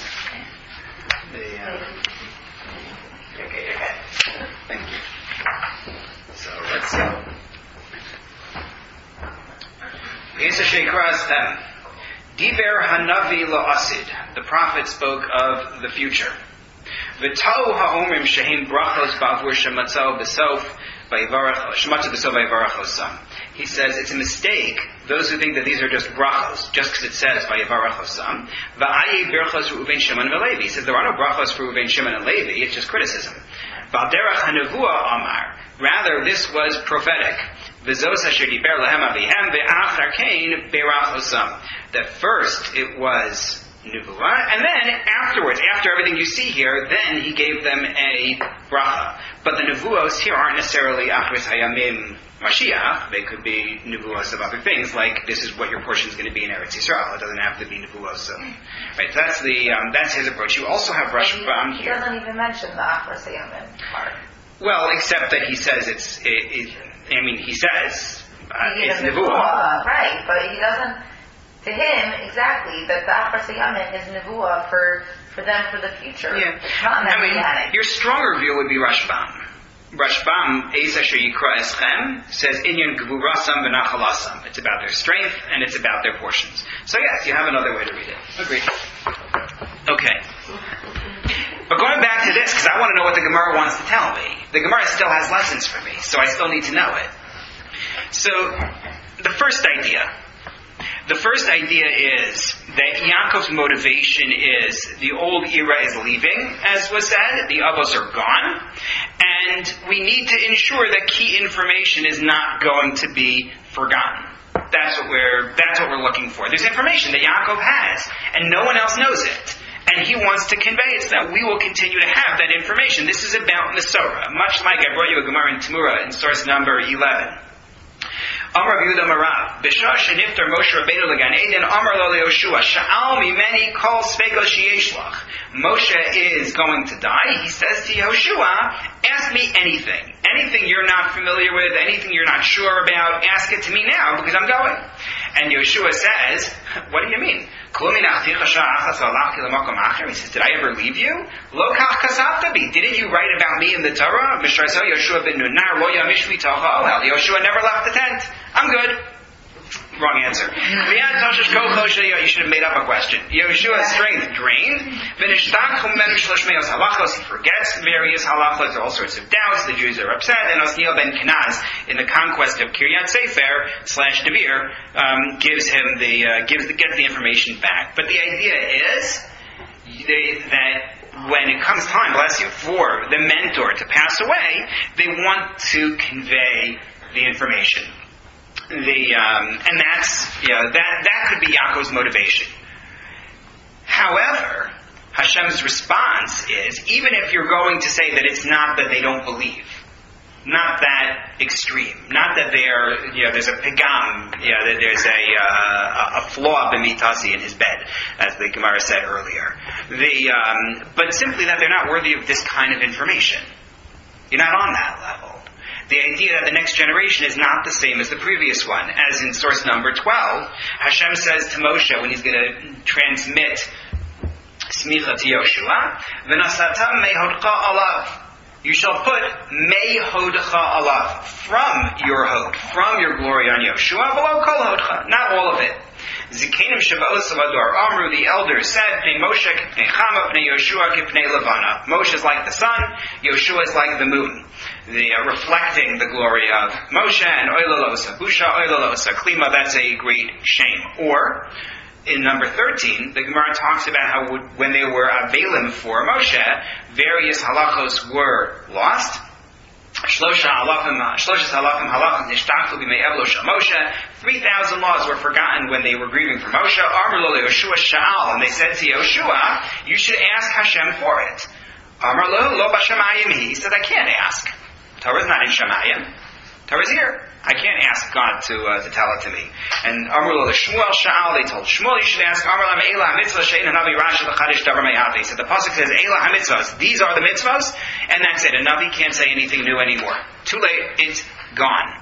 Okay. Thank you. So let's go. Diver Hanavi La'asid. The prophet spoke of the future. V'tau ha'omrim shehin brachos ba'avur shematzau b'sof shematzau b'sof v'yivarach osam. He says it's a mistake, those who think that these are just brachos, just because it says v'yivarach osam. V'ayi brachos Reuven, Shimon, and Levi. He says there are no brachos for Reuven, Shimon, and Levi, it's just criticism. V'alderach hanavua amar. Rather, this was prophetic. V'zos asher diber lahem avihem ve'achar kain be'rach osam. That first it was Nevuah, and then afterwards, after everything you see here, then he gave them a bracha. But the Nevuos here aren't necessarily Achris Hayamim Mashiach. They could be Nevuos of other things, like this is what your portion is going to be in Eretz Yisrael. It doesn't have to be Nevuos of... Right, that's his approach. You also have Rashbam here. He doesn't even mention the Achris Hayamim part. Well, except that he says he says it's Nevuah. Right, but he doesn't... To him, exactly, that the Achras Hayamim is Nevuah for them for the future. Yeah. Not messianic. Your stronger view would be Rashbam. Rashbam, Eis Asher Yikra Eschem, says Inyan Gevurasam V'Nachalasam. It's about their strength and it's about their portions. So yes, you have another way to read it. Agreed. Okay. But going back to this, because I want to know what the Gemara wants to tell me. The Gemara still has lessons for me, so I still need to know it. So, the first idea is that Yaakov's motivation is the old era is leaving, as was said, the Avos are gone, and we need to ensure that key information is not going to be forgotten. That's what we're looking for. There's information that Yaakov has, and no one else knows it. And he wants to convey it so that we will continue to have that information. This is about Masorah. Much like I brought you a Gemara in Tamura in source number 11. Amar Yehuda Marav, B'shah sheniftar Moshe Rabbeinu legan Eden, Amar lo leYoshua, Sha'al mimeni kol sveko sheyeshlach. Moshe is going to die. He says to Yehoshua, ask me anything. Anything you're not familiar with, anything you're not sure about, ask it to me now because I'm going. And Yehoshua says, what do you mean? He says, did I ever leave you? Lo kach kasavta bi. Didn't you write about me in the Torah? Yehoshua ben Nun, Yehoshua never left the tent. I'm good. Wrong answer. You should have made up a question. Yehoshua's strength drained. He forgets various halachos, all sorts of doubts. The Jews are upset. And Osniel ben Kenaz, in the conquest of Kiryat Sefer / Devir, gets the information back. But the idea is that when it comes time, bless you, for the mentor to pass away, they want to convey the information. And that's, that could be Yaakov's motivation. However, Hashem's response is, even if you're going to say that it's not that they don't believe, not that extreme, not that there's a pigam, that there's a flaw b'mitasi in his bed, as the Gemara said earlier. But simply that they're not worthy of this kind of information. You're not on that level. The idea that the next generation is not the same as the previous one. As in source number 12, Hashem says to Moshe when he's going to transmit Smicha to Yoshua, V'nasatam mehodcha alav. You shall put mehodcha alav, from your hod, from your glory on Yoshua, below kol hodcha, not all of it. Zikenim Shavos Savador Amru, the elders said, Pnei Moshe k'pnei Chama, Pnei Yoshua k'pnei Levana. Moshe is like the sun, Yoshua is like the moon. Reflecting the glory of Moshe, and Oilolosa Busha, Oilolosa Klima, that's a great shame. Or, in number 13, the Gemara talks about how when they were Avelim for Moshe, various halachos were lost. 3,000 laws were forgotten when they were grieving for Moshe. Amar lo Yehoshua Sha'al, and they said to Yehoshua, you should ask Hashem for it. Amar lo b'shamayim. He said, I can't ask. Torah's not in Shamayim. Torah's here. I can't ask God to tell it to me. And Amar lo Shmuel Sha'al, they told Shmuel, you should ask. Amar lam Eila HaMitzvah she'ein hanavi rasha l'chadish davar me'avi. So the pasuk says, Eila HaMitzvahs. These are the mitzvahs, and that's it. A Navi can't say anything new anymore. Too late. It's gone.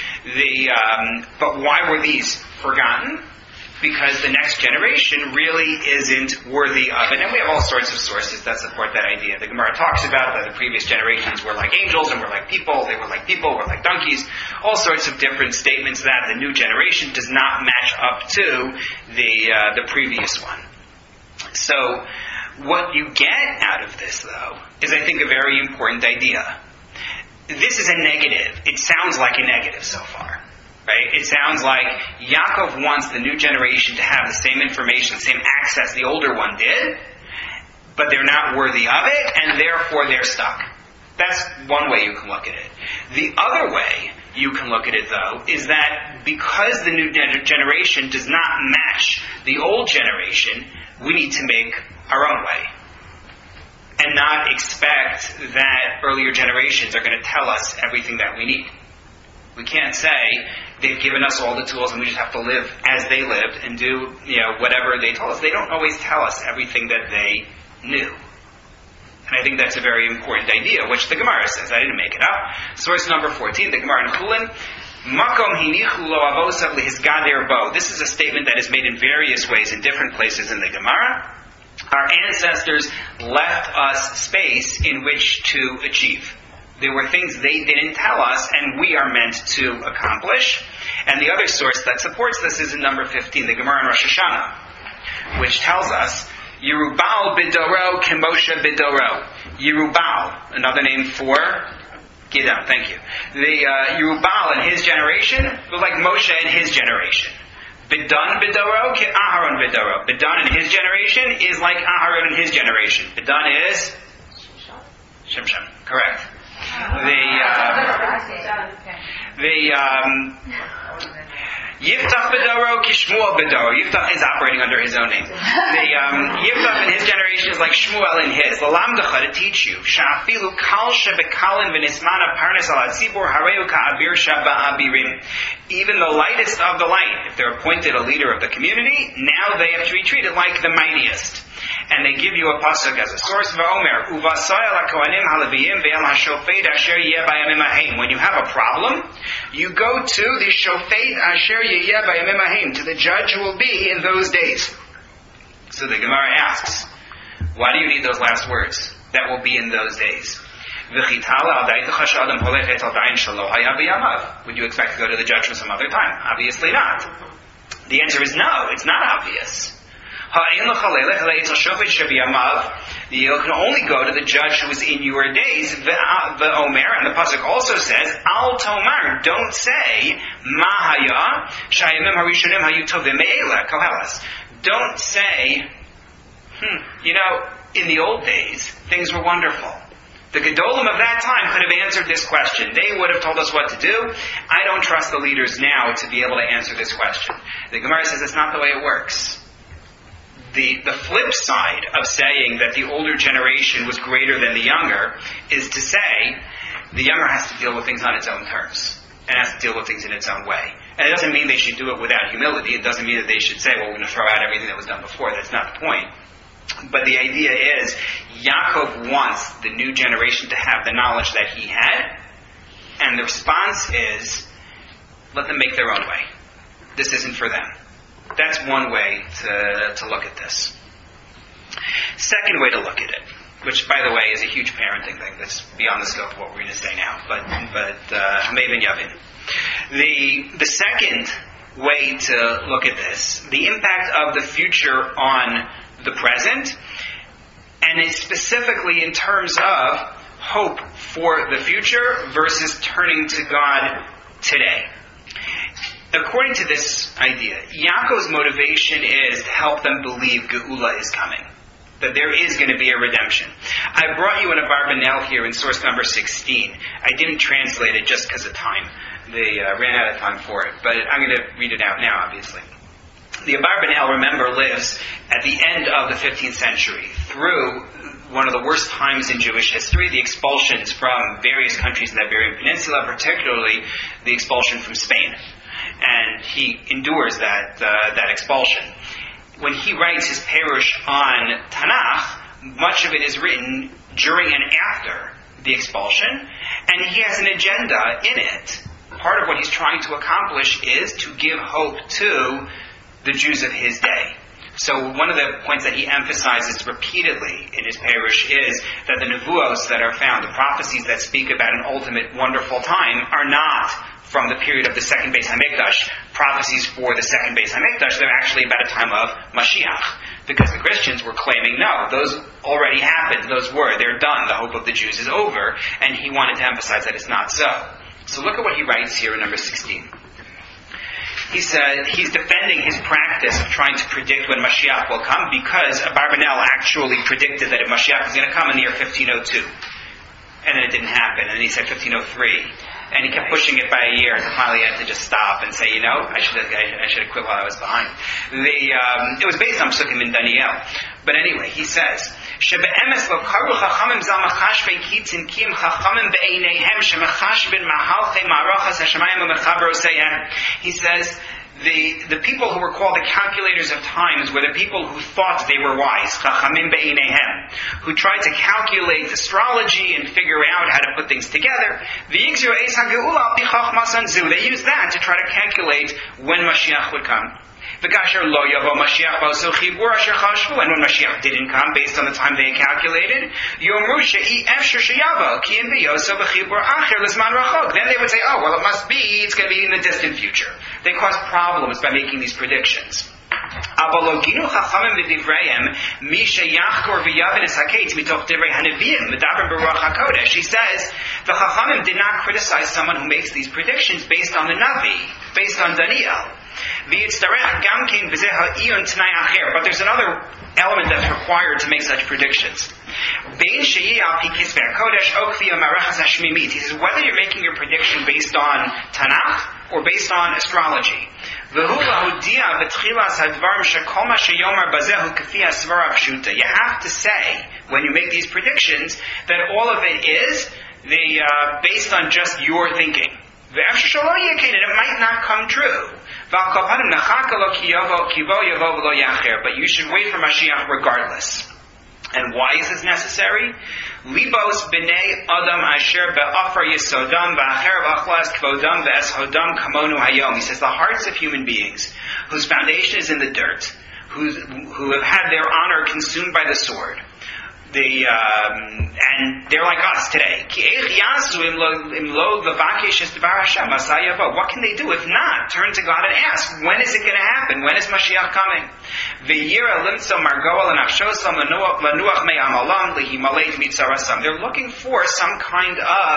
But why were these forgotten? Because the next generation really isn't worthy of it. And we have all sorts of sources that support that idea. The Gemara talks about that the previous generations were like angels and were like people. They were like people, were like donkeys. All sorts of different statements that the new generation does not match up to the previous one. So what you get out of this, though, is I think a very important idea. This is a negative. It sounds like a negative so far. Right? It sounds like Yaakov wants the new generation to have the same information, the same access the older one did, but they're not worthy of it, and therefore they're stuck. That's one way you can look at it. The other way you can look at it, though, is that because the new generation does not match the old generation, we need to make our own way. And not expect that earlier generations are going to tell us everything that we need. We can't say they've given us all the tools and we just have to live as they lived and do, whatever they told us. They don't always tell us everything that they knew. And I think that's a very important idea, which the Gemara says. I didn't make it up. Source number 14, the Gemara in Chulin. Makom hinichu lo avosav lihizgader bo. This is a statement that is made in various ways in different places in the Gemara. Our ancestors left us space in which to achieve. There were things they didn't tell us, and we are meant to accomplish. And the other source that supports this is in number 15, the Gemara in Rosh Hashanah, which tells us, Yerubal bidoro kemoshe bidoro. Yerubal, another name for Gidon, thank you. The Yerubal in his generation was like Moshe in his generation. Bidon bidoro ke Aharon bidoro. Bidon in his generation is like Aharon in his generation. Bidon is Shimshon, correct. Yiftach Bedoro Kishmuel Bedoro. Yiftach is operating under his own name. Yiftach in his generation is like Shmuel in his. Lalamdacha, to teach you. Sha'afilu kal shebekalin v'nismana parnes al hatzibur hareu ka'avir shaba'abirim. Even the lightest of the light, if they're appointed a leader of the community, now they have to be treated like the mightiest. And they give you a pasuk as a source. V'omer uvasai al hakohanim haLeviyim ve'al hashofet asher yeh bayamim hahem. When you have a problem, you go to the shofet asher yeh bayamim hahem, to the judge who will be in those days. So the Gemara asks, why do you need those last words? That will be in those days. Would you expect to go to the judge for some other time? Obviously not. The answer is no, it's not obvious. You can only go to the judge who is in your days. The Omer, and the pasuk also says, Al Tomar, don't say, Mahaya, Shayimim Harishonim Hayutovim Me'ela, Kohelas. Don't say, in the old days, things were wonderful. The Gedolim of that time could have answered this question. They would have told us what to do. I don't trust the leaders now to be able to answer this question. The Gemara says it's not the way it works. The flip side of saying that the older generation was greater than the younger is to say the younger has to deal with things on its own terms and has to deal with things in its own way. And it doesn't mean they should do it without humility. It doesn't mean that they should say, well, we're going to throw out everything that was done before. That's not the point. But the idea is, Yaakov wants the new generation to have the knowledge that he had, and the response is, let them make their own way. This isn't for them. That's one way to look at this. Second way to look at it, which, by the way, is a huge parenting thing that's beyond the scope of what we're going to say now, but Maven Yavin. The second way to look at this, the impact of the future on the present, and it's specifically in terms of hope for the future versus turning to God today. According to this idea, Yaakov's motivation is to help them believe Geula is coming, that there is going to be a redemption. I brought you in a Barbanel here in source number 16. I didn't translate it just because of time. They ran out of time for it, but I'm going to read it out now, obviously. The Abarbanel, remember, lives at the end of the 15th century, through one of the worst times in Jewish history, the expulsions from various countries in the Iberian Peninsula, particularly the expulsion from Spain. And he endures that expulsion. When he writes his Perush on Tanakh, much of it is written during and after the expulsion, and he has an agenda in it. Part of what he's trying to accomplish is to give hope to the Jews of his day. So one of the points that he emphasizes repeatedly in his Perush is that the nevuos that are found, the prophecies that speak about an ultimate wonderful time, are not from the period of the second Beis HaMikdash, prophecies for the second Beis HaMikdash. They're actually about a time of Mashiach. Because the Christians were claiming, no, those already happened, they're done, the hope of the Jews is over, and he wanted to emphasize that it's not so. So look at what he writes here in number 16. He said he's defending his practice of trying to predict when Mashiach will come because Abarbanel actually predicted that Mashiach was going to come in the year 1502. And then it didn't happen. And then he said 1503. And he kept pushing it by a year, and finally he had to just stop and say, I should have quit while I was behind. It was based on Psukim in Daniel. But anyway, he says, he says, the people who were called the calculators of times were the people who thought they were wise, who tried to calculate astrology and figure out how to put things together. They used that to try to calculate when Mashiach would come. And when Mashiach didn't come, based on the time they had calculated, then they would say, oh, well, it's going to be in the distant future. They caused problems by making these predictions. She says, the Chachamim did not criticize someone who makes these predictions based on the Navi, based on Daniel. But there's another element that's required to make such predictions. He says, whether you're making your prediction based on Tanakh or based on astrology, You have to say, when you make these predictions, that all of it is based on just your thinking. It might not come true. But you should wait for Mashiach regardless. And why is this necessary? Libos b'nei adam asher be'afar yisodam v'acher v'achlas kvodam v'eshodam kamonu hayom. He says the hearts of human beings, whose foundation is in the dirt, who have had their honor consumed by the sword, and they're like us today. What can they do if not? Turn to God and ask, when is it going to happen? When is Mashiach coming? They're looking for some kind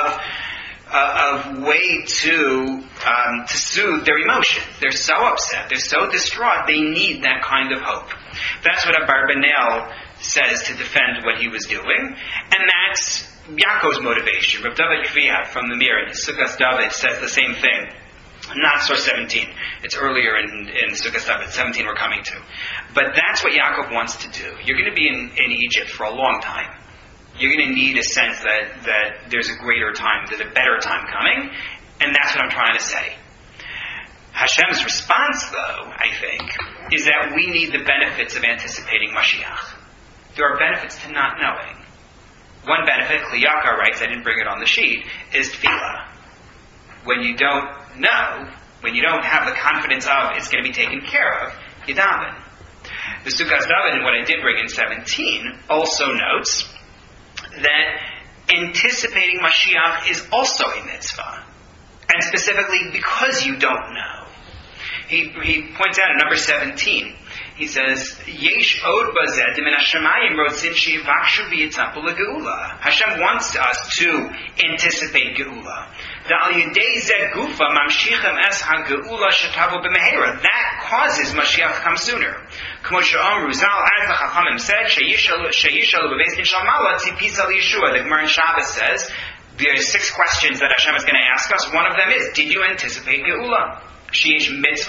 of way to soothe their emotions. They're so upset. They're so distraught. They need that kind of hope. That's what Abarbanel says to defend what he was doing, and that's Yaakov's motivation. Rav David Kviat from the Mir in his Sukkot David says the same thing. Not source 17. It's earlier in Sukkot David. 17 we're coming to. But that's what Yaakov wants to do. You're going to be in Egypt for a long time. You're going to need a sense that there's a greater time, there's a better time coming, and that's what I'm trying to say. Hashem's response, though, I think, is that we need the benefits of anticipating Mashiach. There are benefits to not knowing. One benefit, Kliyaka writes, I didn't bring it on the sheet, is tefillah. When you don't know, when you don't have the confidence of it's going to be taken care of, you daven. The Sukkot David, and what I did bring in 17, also notes that anticipating Mashiach is also a mitzvah. And specifically because you don't know. He points out in number 17, he says, Yesh od bazed min hashamayim rotzim sheyivakshu v'yitzapul legeula. Hashem wants us to anticipate geula. Da'al yedei zeh gufa mamshichem es ha-geula shetavo b'mehera. That causes Mashiach to come sooner. K'mo she'omru zal az l'chachamim said sheyishalu b'beis din shal mala tzipisa liyeshua. The Gemara in Shabbos says there are 6 questions that Hashem is going to ask us. One of them is, did you anticipate geula? There's a mitzvah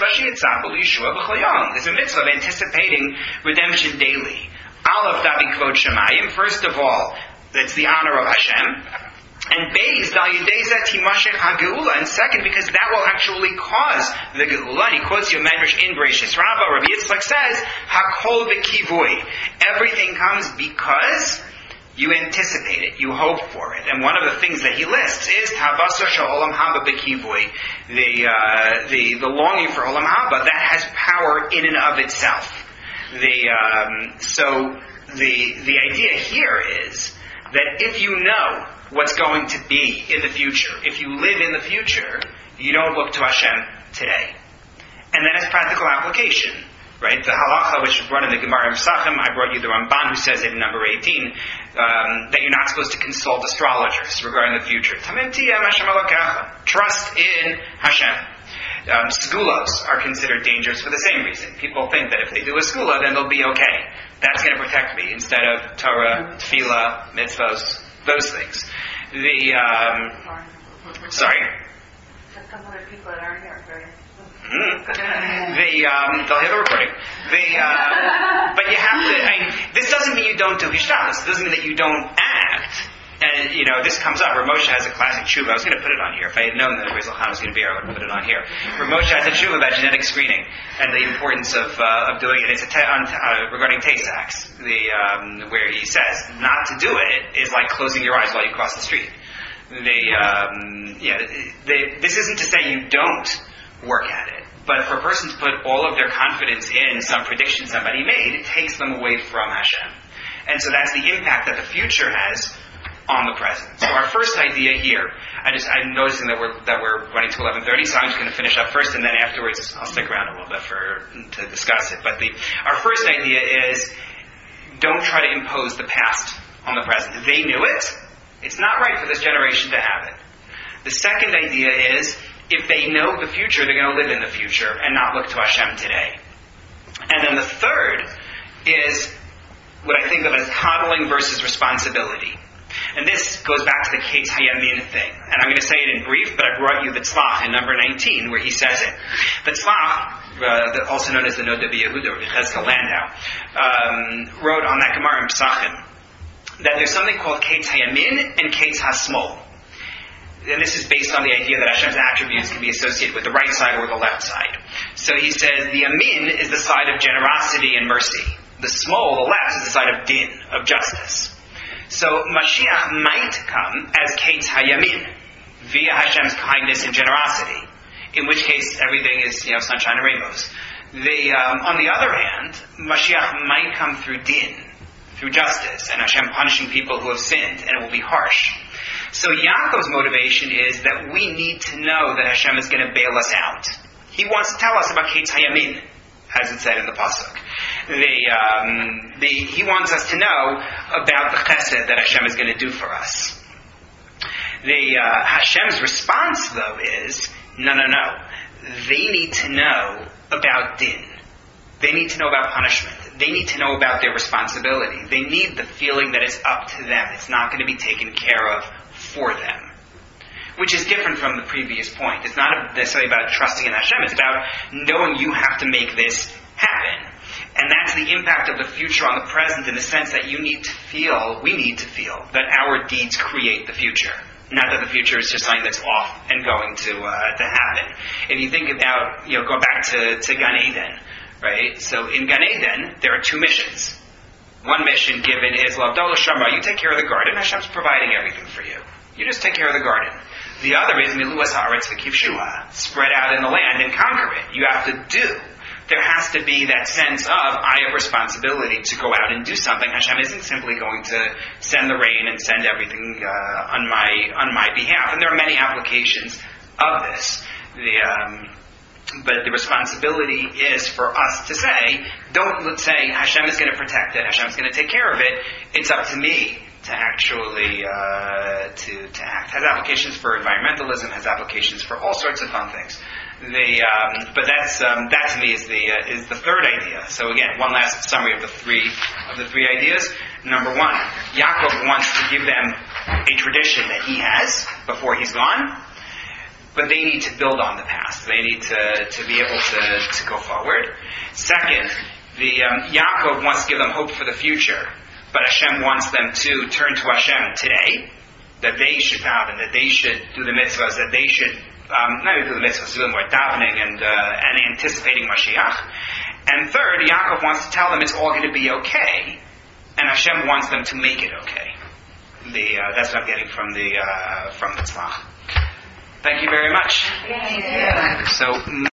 of anticipating redemption daily. Aleph davi kvod shemayim. First of all, that's the honor of Hashem. And beis dal yedei zeh timashech hageula. And second, because that will actually cause the geula. And he quotes you Medrash in Bereishis Rabbah. Rabbi Yitzchak says, hakol v'kivui. Everything comes because you anticipate it, you hope for it. And one of the things that he lists is Havasa Sha'olam Haba B'Kivui, the longing for Olam Haba, that has power in and of itself. So the idea here is that if you know what's going to be in the future, if you live in the future, you don't look to Hashem today. And then as practical application, right? The halacha which is brought in the Gemara Pesachim, I brought you the Ramban who says it in number 18, that you're not supposed to consult astrologers regarding the future. Trust in Hashem. Segulos are considered dangerous for the same reason. People think that if they do a segula, then they'll be okay. That's going to protect me instead of Torah, Tefillah, mitzvos, those things. Sorry? Some other people that aren't here, right? They'll hear the recording. But you have to. This doesn't mean you don't do hishtadlus. It doesn't mean that you don't act. And this comes up. Rav Moshe has a classic tshuva. I was going to put it on here. If I had known that Rizal Khan was going to be here, I would have put it on here. Rav Moshe has a tshuva about genetic screening and the importance of doing it. It's regarding Tay-Sachs, where he says not to do it is like closing your eyes while you cross the street. This isn't to say you don't work at it. But for a person to put all of their confidence in some prediction somebody made, it takes them away from Hashem. And so that's the impact that the future has on the present. So our first idea here, I'm noticing that we're running to 11:30, so I'm just going to finish up first, and then afterwards I'll stick around a little bit to discuss it. But our first idea is, don't try to impose the past on the present. They knew it. It's not right for this generation to have it. The second idea is, if they know the future, they're going to live in the future and not look to Hashem today. And then the third is what I think of as coddling versus responsibility. And this goes back to the Ketz Hayamin thing. And I'm going to say it in brief, but I brought you the Tzlach in number 19, where he says it. The Tzlach, also known as the Noda B'Yehuda, or Cheskel Landau, wrote on that Gemara in Pesachim that there's something called Ketz Hayamin and Ketz HaSmol. And this is based on the idea that Hashem's attributes can be associated with the right side or the left side. So he says the Amin is the side of generosity and mercy. The Smol, the left, is the side of din, of justice. So Mashiach might come as Ketz Hayamin, via Hashem's kindness and generosity, in which case everything is, sunshine and rainbows. On the other hand, Mashiach might come through din, through justice, and Hashem punishing people who have sinned, and it will be harsh. So Yaakov's motivation is that we need to know that Hashem is going to bail us out. He wants to tell us about Ketz Hayamin, as it said in the pasuk. He wants us to know about the chesed that Hashem is going to do for us. Hashem's response, though, is, no. They need to know about din. They need to know about punishment. They need to know about their responsibility. They need the feeling that it's up to them. It's not going to be taken care of for them. Which is different from the previous point. It's not necessarily about trusting in Hashem. It's about knowing you have to make this happen. And that's the impact of the future on the present, in the sense that we need to feel that our deeds create the future. Not that the future is just something that's off and going to happen. If you think about, go back to Gan Eden, right? So in Gan Eden, there are two missions. One mission given is, L'Avdol Shamra, you take care of the garden, Hashem's providing everything for you. You just take care of the garden. The other is Miluas Haaretz V'Kivshuha, spread out in the land and conquer it. You have to do. There has to be that sense of, I have responsibility to go out and do something. Hashem isn't simply going to send the rain and send everything on my behalf. And there are many applications of this. But the responsibility is for us to say, don't say Hashem is going to protect it, Hashem is going to take care of it. It's up to me to actually to act. Has applications for environmentalism, has applications for all sorts of fun things. But that to me is the third idea. So again, one last summary of the three ideas. Number one, Yaakov wants to give them a tradition that he has before he's gone, but they need to build on the past. They need to be able to go forward. Second, Yaakov wants to give them hope for the future, but Hashem wants them to turn to Hashem today, that they should daven, that they should do the mitzvahs, that they should not even do the mitzvahs, do more davening and anticipating Mashiach. And third, Yaakov wants to tell them it's all going to be okay, and Hashem wants them to make it okay. That's what I'm getting from the Tzlach. Thank you very much. Thank you. So.